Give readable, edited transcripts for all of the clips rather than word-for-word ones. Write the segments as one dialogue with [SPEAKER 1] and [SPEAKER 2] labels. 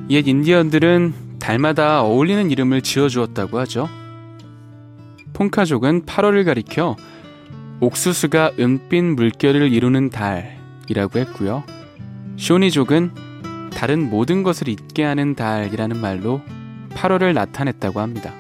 [SPEAKER 1] 옛 인디언들은 달마다 어울리는 이름을 지어주었다고 하죠. 폰카족은 8월을 가리켜 옥수수가 은빛 물결을 이루는 달이라고 했고요. 쇼니족은 다른 모든 것을 잊게 하는 달이라는 말로 8월을 나타냈다고 합니다.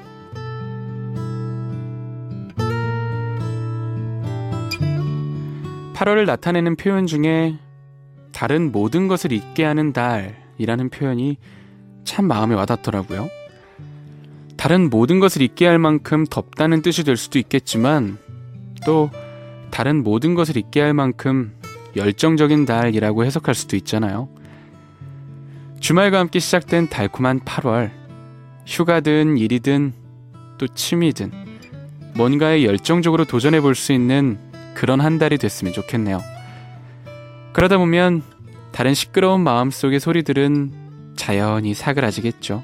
[SPEAKER 1] (8월을) 나타내는 표현 중에 다른 모든 것을 잊게 하는 달이라는 표현이 참 마음에 와닿더라고요. 다른 모든 것을 잊게 할 만큼 덥다는 뜻이 될 수도 있겠지만 또 다른 모든 것을 잊게 할 만큼 열정적인 달이라고 해석할 수도 있잖아요. 주말과 함께 시작된 달콤한 8월, 휴가든 일이든 또 취미든 뭔가에 열정적으로 도전해 볼 수 있는 그런 한 달이 됐으면 좋겠네요. 그러다 보면 다른 시끄러운 마음속의 소리들은 자연히 사그라지겠죠.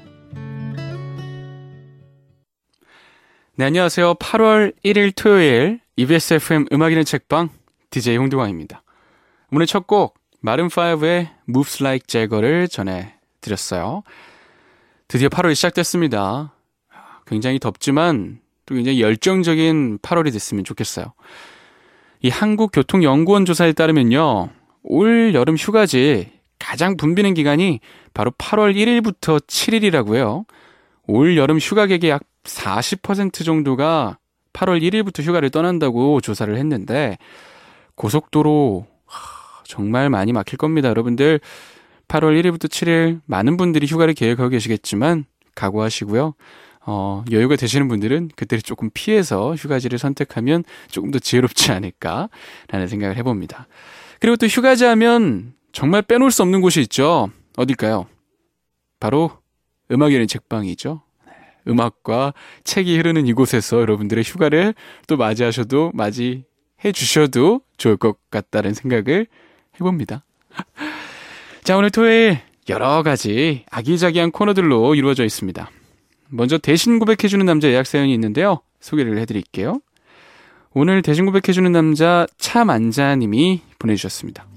[SPEAKER 1] 네, 안녕하세요. 8월 1일 토요일 EBS FM 음악 읽는 책방 DJ 홍두광입니다. 오늘 첫 곡 마룬5의 Moves Like Jagger를 전해드렸어요. 드디어 8월이 시작됐습니다. 굉장히 덥지만 또 굉장히 열정적인 8월이 됐으면 좋겠어요. 이 한국교통연구원 조사에 따르면요, 올 여름 휴가지 가장 붐비는 기간이 바로 8월 1일부터 7일이라고 해요. 올 여름 휴가객의 약 40% 정도가 8월 1일부터 휴가를 떠난다고 조사를 했는데, 고속도로 정말 많이 막힐 겁니다. 여러분들 8월 1일부터 7일 많은 분들이 휴가를 계획하고 계시겠지만 각오하시고요. 여유가 되시는 분들은 그때를 조금 피해서 휴가지를 선택하면 조금 더 지혜롭지 않을까라는 생각을 해봅니다. 그리고 또 휴가지 하면 정말 빼놓을 수 없는 곳이 있죠. 어딜까요? 바로 음악 읽는 책방이죠. 음악과 책이 흐르는 이곳에서 여러분들의 휴가를 또 맞이해 주셔도 좋을 것 같다는 생각을 해봅니다. 자, 오늘 토요일 여러 가지 아기자기한 코너들로 이루어져 있습니다. 먼저 대신 고백해주는 남자 예약 사연이 있는데요. 소개를 해드릴게요. 오늘 대신 고백해주는 남자 차만자님이 보내주셨습니다.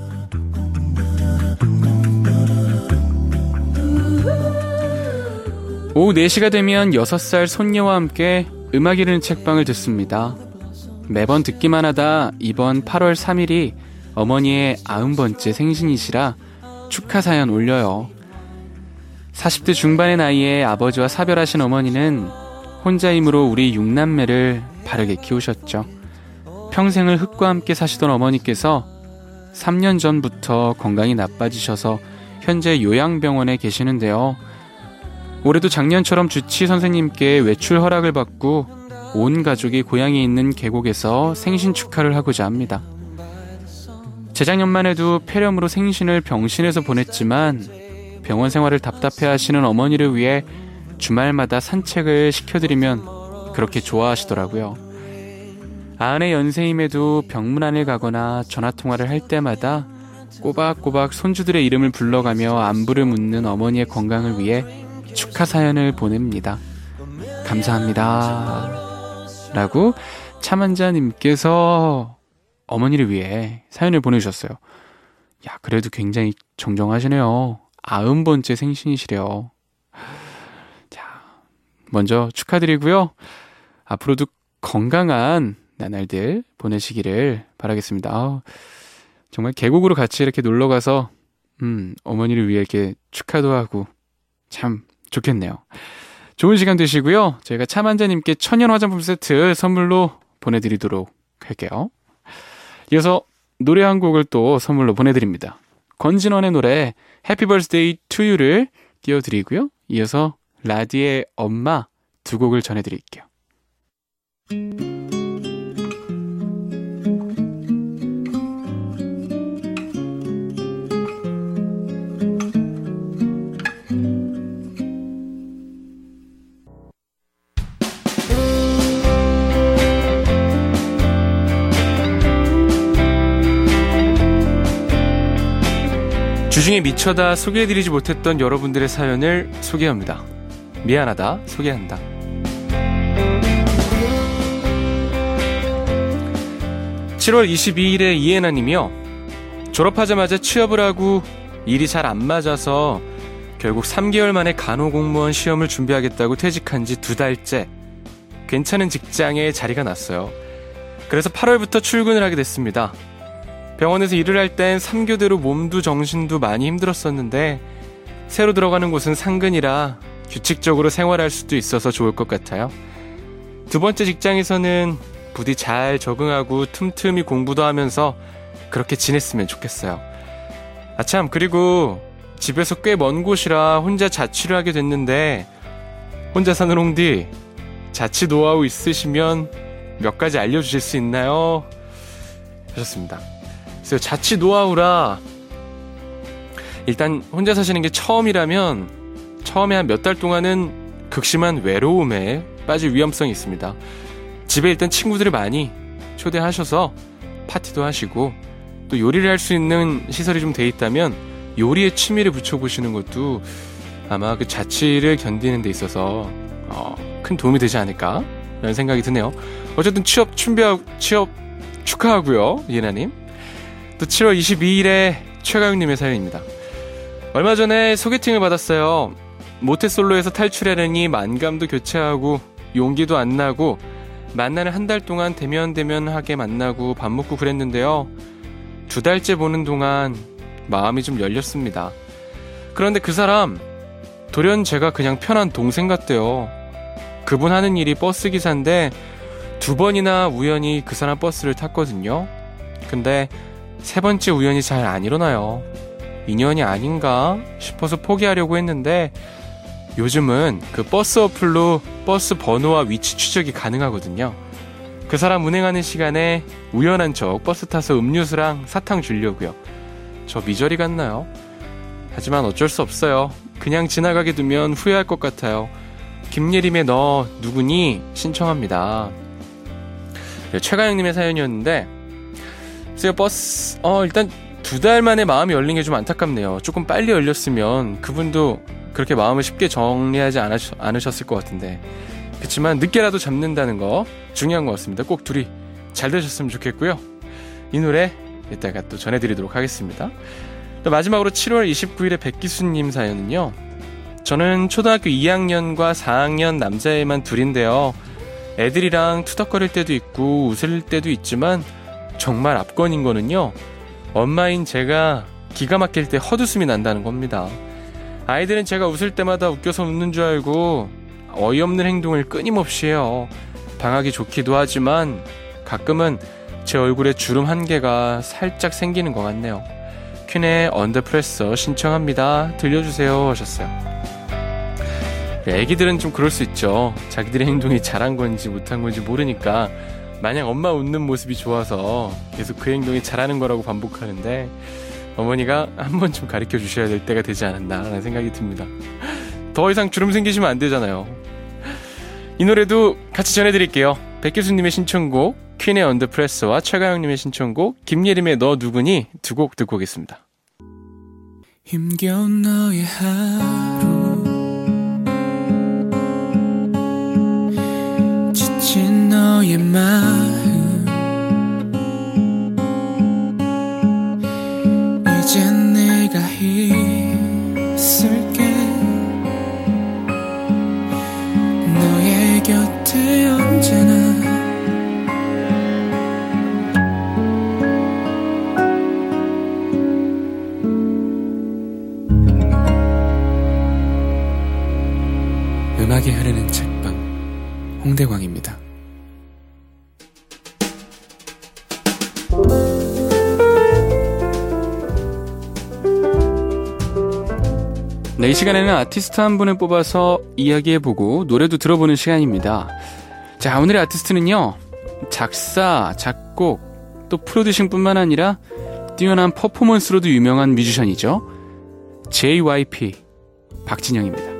[SPEAKER 1] 오후 4시가 되면 6살 손녀와 함께 음악 읽는 책방을 듣습니다. 매번 듣기만 하다 이번 8월 3일이 어머니의 90번째 생신이시라 축하 사연 올려요. 40대 중반의 나이에 아버지와 사별하신 어머니는 혼자 힘으로 우리 6남매를 바르게 키우셨죠. 평생을 흙과 함께 사시던 어머니께서 3년 전부터 건강이 나빠지셔서 현재 요양병원에 계시는데요. 올해도 작년처럼 주치 선생님께 외출 허락을 받고 온 가족이 고향에 있는 계곡에서 생신 축하를 하고자 합니다. 재작년만 해도 폐렴으로 생신을 병실에서 보냈지만 병원 생활을 답답해하시는 어머니를 위해 주말마다 산책을 시켜드리면 그렇게 좋아하시더라고요. 90의 연세임에도 병문안을 가거나 전화통화를 할 때마다 꼬박꼬박 손주들의 이름을 불러가며 안부를 묻는 어머니의 건강을 위해 축하 사연을 보냅니다. 감사합니다. 라고 차만자님께서 어머니를 위해 사연을 보내주셨어요. 야, 그래도 굉장히 정정하시네요. 90번째 생신이시래요. 자, 먼저 축하드리고요. 앞으로도 건강한 나날들 보내시기를 바라겠습니다. 정말 계곡으로 같이 이렇게 놀러가서 어머니를 위해 이렇게 축하도 하고 참 좋겠네요. 좋은 시간 되시고요. 저희가 차만자님께 천연 화장품 세트 선물로 보내드리도록 할게요. 이어서 노래 한 곡을 또 선물로 보내드립니다. 권진원의 노래 Happy Birthday to You를 띄워드리고요. 이어서 라디의 엄마 두 곡을 전해드릴게요. 주중에 미쳐다 소개해드리지 못했던 여러분들의 사연을 소개합니다. 미안하다 소개한다. (7월 22일에) 이혜나님이요. 졸업하자마자 취업을 하고 일이 잘 안 맞아서 결국 3개월 만에 간호공무원 시험을 준비하겠다고 퇴직한 지 2달째 괜찮은 직장에 자리가 났어요. 그래서 8월부터 출근을 하게 됐습니다. 병원에서 일을 할 땐 3교대로 몸도 정신도 많이 힘들었었는데 새로 들어가는 곳은 상근이라 규칙적으로 생활할 수도 있어서 좋을 것 같아요. 2번째 직장에서는 부디 잘 적응하고 틈틈이 공부도 하면서 그렇게 지냈으면 좋겠어요. 아참, 그리고 집에서 꽤 먼 곳이라 혼자 자취를 하게 됐는데 혼자 사는 홍디, 자취 노하우 있으시면 몇 가지 알려주실 수 있나요? 하셨습니다. 그래서 자취 노하우라, 일단 혼자 사시는 게 처음이라면 처음에 한 몇 달 동안은 극심한 외로움에 빠질 위험성이 있습니다. 집에 일단 친구들을 많이 초대하셔서 파티도 하시고 또 요리를 할 수 있는 시설이 좀 돼 있다면 요리에 취미를 붙여보시는 것도 아마 그 자취를 견디는 데 있어서 큰 도움이 되지 않을까 라는 생각이 드네요. 어쨌든 취업 축하하고요, 예나님. 또 7월 22일에 최가영님의 사연입니다. 얼마 전에 소개팅을 받았어요. 모태솔로에서 탈출하려니 만감도 교체하고 용기도 안 나고 만나는 한 달 동안 대면하게 만나고 밥 먹고 그랬는데요. 2달째 보는 동안 마음이 좀 열렸습니다. 그런데 그 사람 돌연 제가 그냥 편한 동생 같대요. 그분 하는 일이 버스 기사인데 2번이나 우연히 그 사람 버스를 탔거든요. 근데 3번째 우연히 잘 안 일어나요. 인연이 아닌가 싶어서 포기하려고 했는데 요즘은 그 버스 어플로 버스 번호와 위치 추적이 가능하거든요. 그 사람 운행하는 시간에 우연한 척 버스 타서 음료수랑 사탕 주려고요. 저 미저리 같나요? 하지만 어쩔 수 없어요. 그냥 지나가게 두면 후회할 것 같아요. 김예림의 너 누구니? 신청합니다. 네, 최가영님의 사연이었는데 제가 버스 일단 2달 만에 마음이 열린 게 좀 안타깝네요. 조금 빨리 열렸으면 그분도 그렇게 마음을 쉽게 정리하지 않으셨을 것 같은데, 그렇지만 늦게라도 잡는다는 거 중요한 것 같습니다. 꼭 둘이 잘 되셨으면 좋겠고요. 이 노래 이따가 또 전해드리도록 하겠습니다. 또 마지막으로 7월 29일에 백기수님 사연은요. 저는 초등학교 2학년과 4학년 남자애만 둘인데요. 애들이랑 투덕거릴 때도 있고 웃을 때도 있지만 정말 압권인 거는요, 엄마인 제가 기가 막힐 때 헛웃음이 난다는 겁니다. 아이들은 제가 웃을 때마다 웃겨서 웃는 줄 알고 어이없는 행동을 끊임없이 해요. 당하기 좋기도 하지만 가끔은 제 얼굴에 주름 한 개가 살짝 생기는 것 같네요. 퀸의 언더프레서 신청합니다. 들려주세요 하셨어요. 애기들은 좀 그럴 수 있죠. 자기들의 행동이 잘한 건지 못한 건지 모르니까 마냥 엄마 웃는 모습이 좋아서 계속 그 행동이 잘하는 거라고 반복하는데 어머니가 한 번 좀 가르쳐 주셔야 될 때가 되지 않았나라는 생각이 듭니다. 더 이상 주름 생기시면 안 되잖아요. 이 노래도 같이 전해드릴게요. 백기수님의 신청곡 퀸의 언더프레서와 최가영님의 신청곡 김예림의 너 누구니 두 곡 듣고 오겠습니다. 힘겨운 너의 하루 지친 너의 마음 이젠 내가 있을게 너의 곁에 언제나 음악이 흐르는 책방 홍대광입니다. 네, 이 시간에는 아티스트 한 분을 뽑아서 이야기해보고 노래도 들어보는 시간입니다. 자, 오늘의 아티스트는요, 작사, 작곡, 또 프로듀싱뿐만 아니라 뛰어난 퍼포먼스로도 유명한 뮤지션이죠. JYP 박진영입니다.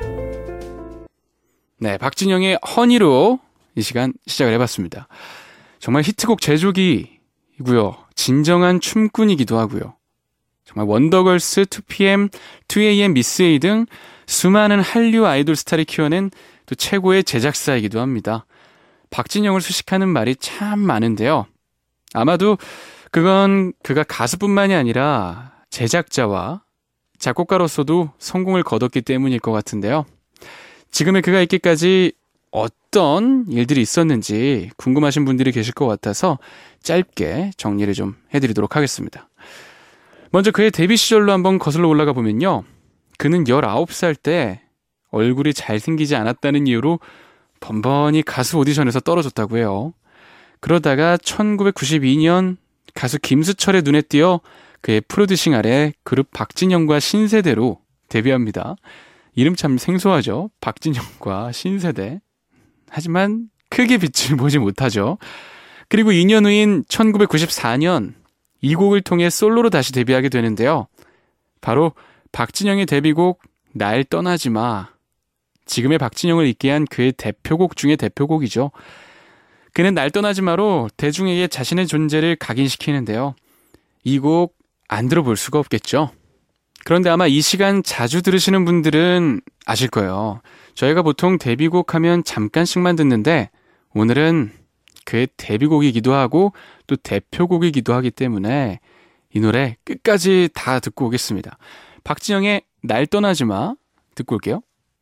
[SPEAKER 1] 네, 박진영의 허니로 이 시간 시작을 해봤습니다. 정말 히트곡 제조기이고요. 진정한 춤꾼이기도 하고요. 정말 원더걸스, 2PM, 2AM, 미스 A 등 수많은 한류 아이돌 스타를 키워낸 또 최고의 제작사이기도 합니다. 박진영을 수식하는 말이 참 많은데요. 아마도 그건 그가 가수뿐만이 아니라 제작자와 작곡가로서도 성공을 거뒀기 때문일 것 같은데요. 지금의 그가 있기까지 어떤 일들이 있었는지 궁금하신 분들이 계실 것 같아서 짧게 정리를 좀 해드리도록 하겠습니다. 먼저 그의 데뷔 시절로 한번 거슬러 올라가 보면요. 그는 19살 때 얼굴이 잘생기지 않았다는 이유로 번번이 가수 오디션에서 떨어졌다고 해요. 그러다가 1992년 가수 김수철의 눈에 띄어 그의 프로듀싱 아래 그룹 박진영과 신세대로 데뷔합니다. 이름 참 생소하죠? 박진영과 신세대. 하지만 크게 빛을 보지 못하죠. 그리고 2년 후인 1994년 이 곡을 통해 솔로로 다시 데뷔하게 되는데요. 바로 박진영의 데뷔곡 날 떠나지 마. 지금의 박진영을 있게 한 그의 대표곡 중에 대표곡이죠. 그는 날 떠나지 마로 대중에게 자신의 존재를 각인시키는데요. 이 곡 안 들어볼 수가 없겠죠. 그런데 아마 이 시간 자주 들으시는 분들은 아실 거예요. 저희가 보통 데뷔곡 하면 잠깐씩만 듣는데 오늘은 그의 데뷔곡이기도 하고 또 대표곡이기도 하기 때문에 이 노래 끝까지 다 듣고 오겠습니다. 박진영의 날 떠나지 마 듣고 올게요.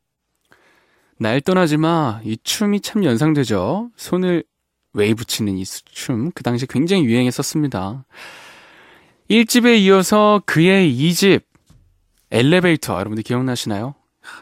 [SPEAKER 1] 날 떠나지 마, 이 춤이 참 연상되죠. 손을 웨이브 치는 이 춤, 그 당시 굉장히 유행했었습니다. 1집에 이어서 그의 2집 엘리베이터, 여러분들 기억나시나요?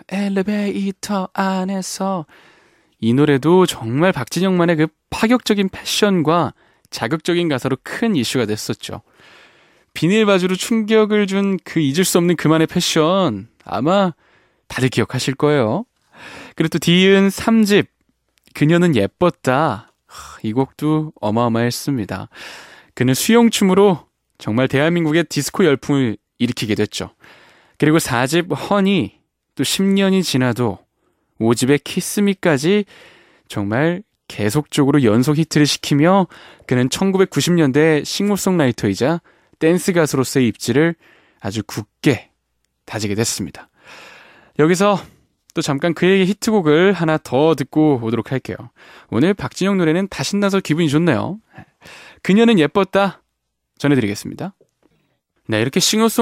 [SPEAKER 1] 엘리베이터 안에서. 이 노래도 정말 박진영만의 그 파격적인 패션과 자극적인 가사로 큰 이슈가 됐었죠. 비닐 바지로 충격을 준 그 잊을 수 없는 그만의 패션, 아마 다들 기억하실 거예요. 그리고 또 뒤이은 3집 그녀는 예뻤다. 이 곡도 어마어마했습니다. 그는 수영춤으로 정말 대한민국의 디스코 열풍을 일으키게 됐죠. 그리고 4집 허니, 또 10년이 지나도 5집의 키스미까지 정말 계속적으로 연속 히트를 시키며 그는 1990년대 싱어송라이터이자 댄스 가수로서의 입지를 아주 굳게 다지게 됐습니다. 여기서 또 잠깐 그에게 히트곡을 하나 더 듣고 오도록 할게요. 오늘 박진영 노래는 다 신나서 기분이 좋네요. 그녀는 예뻤다 전해드리겠습니다. 네, 이렇게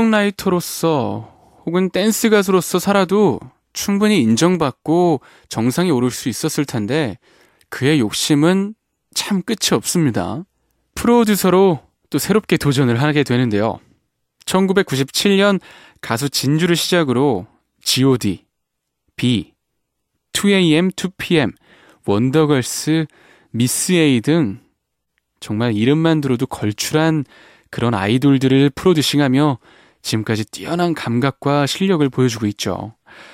[SPEAKER 1] 싱어송라이터로서 혹은 댄스 가수로서 살아도 충분히 인정받고 정상에 오를 수 있었을 텐데 그의 욕심은 참 끝이 없습니다. 프로듀서로 또 새롭게 도전을 하게 되는데요. 1997년 가수 진주를 시작으로 G.O.D, B, 2AM, 2PM, 원더걸스, 미스 A 등 정말 이름만 들어도 걸출한 그런 아이돌들을 프로듀싱하며 지금까지 뛰어난 감각과 실력을 보여주고 있죠.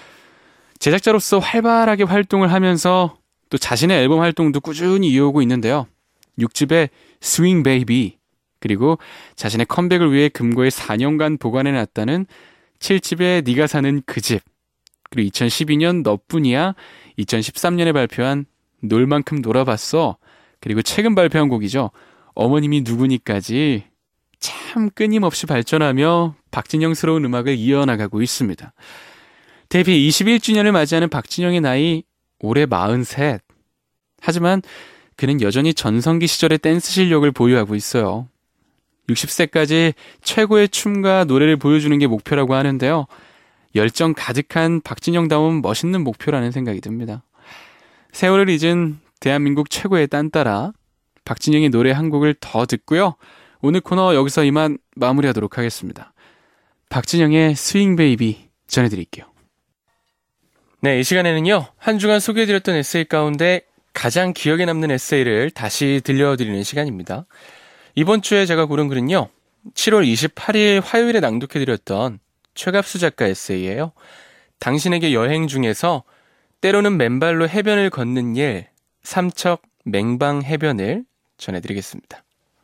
[SPEAKER 1] 제작자로서 활발하게 활동을 하면서 또 자신의 앨범 활동도 꾸준히 이어오고 있는데요. 6집의 스윙 베이비, 그리고 자신의 컴백을 위해 금고에 4년간 보관해놨다는 7집의 네가 사는 그 집, 그리고 2012년 너뿐이야, 2013년에 발표한 놀 만큼 놀아봤어, 그리고 최근 발표한 곡이죠. 어머님이 누구니까지 참 끊임없이 발전하며 박진영스러운 음악을 이어나가고 있습니다. 데뷔 21주년을 맞이하는 박진영의 나이 올해 43. 하지만 그는 여전히 전성기 시절의 댄스 실력을 보유하고 있어요. 60세까지 최고의 춤과 노래를 보여주는 게 목표라고 하는데요. 열정 가득한 박진영다운 멋있는 목표라는 생각이 듭니다. 세월을 잊은 대한민국 최고의 딴따라 박진영의 노래 한 곡을 더 듣고요. 오늘 코너 여기서 이만 마무리하도록 하겠습니다. 박진영의 스윙 베이비 전해드릴게요. 네, 이 시간에는요. 한 주간 소개해드렸던 에세이 가운데 가장 기억에 남는 에세이를 다시 들려드리는 시간입니다. 이번 주에 제가 고른 글은요. 7월 28일 화요일에 낭독해드렸던 최갑수 작가 에세이예요. 당신에게 여행 중에서 때로는 맨발로 해변을 걷는 일, 삼척 맹방 해변을 전해드리겠습니다.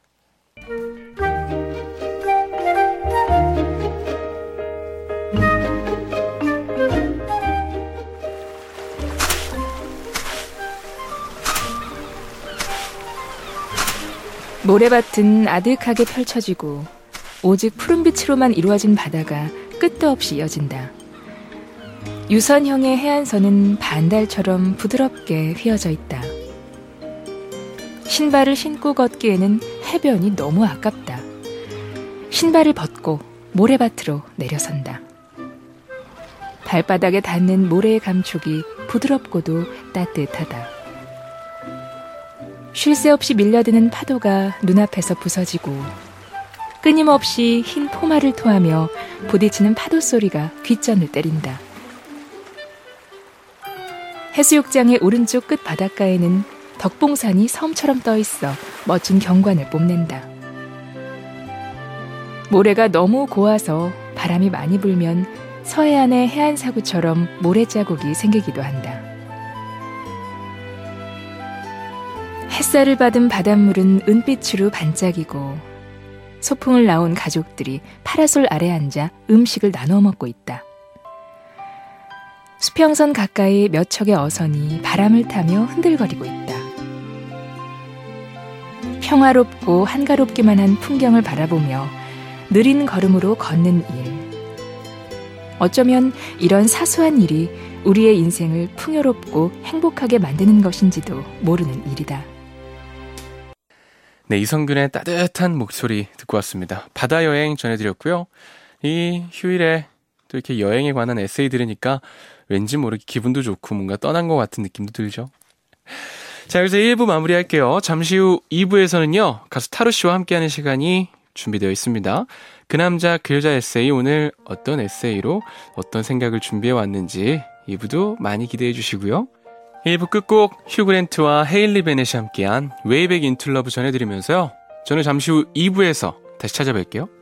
[SPEAKER 2] 모래밭은 아득하게 펼쳐지고 오직 푸른빛으로만 이루어진 바다가 끝도 없이 이어진다. 유선형의 해안선은 반달처럼 부드럽게 휘어져 있다. 신발을 신고 걷기에는 해변이 너무 아깝다. 신발을 벗고 모래밭으로 내려선다. 발바닥에 닿는 모래의 감촉이 부드럽고도 따뜻하다. 쉴 새 없이 밀려드는 파도가 눈앞에서 부서지고 끊임없이 흰 포마를 토하며 부딪히는 파도 소리가 귓전을 때린다. 해수욕장의 오른쪽 끝 바닷가에는 덕봉산이 섬처럼 떠있어 멋진 경관을 뽐낸다. 모래가 너무 고와서 바람이 많이 불면 서해안의 해안사구처럼 모래자국이 생기기도 한다. 햇살을 받은 바닷물은 은빛으로 반짝이고 소풍을 나온 가족들이 파라솔 아래 앉아 음식을 나눠 먹고 있다. 수평선 가까이 몇 척의 어선이 바람을 타며 흔들거리고 있다. 평화롭고 한가롭기만 한 풍경을 바라보며 느린 걸음으로 걷는 일. 어쩌면 이런 사소한 일이 우리의 인생을 풍요롭고 행복하게 만드는 것인지도 모르는 일이다.
[SPEAKER 1] 네, 이성균의 따뜻한 목소리 듣고 왔습니다. 바다 여행 전해드렸고요. 이 휴일에 또 이렇게 여행에 관한 에세이 들으니까 왠지 모르게 기분도 좋고 뭔가 떠난 것 같은 느낌도 들죠. 자, 여기서 1부 마무리할게요. 잠시 후 2부에서는요. 가수 타로 씨와 함께하는 시간이 준비되어 있습니다. 그 남자 그 여자 에세이, 오늘 어떤 에세이로 어떤 생각을 준비해 왔는지 2부도 많이 기대해 주시고요. 1부 끝곡 휴 그랜트와 헤일리 베넷이 함께한 Way Back Into Love 전해드리면서요. 저는 잠시 후 2부에서 다시 찾아뵐게요.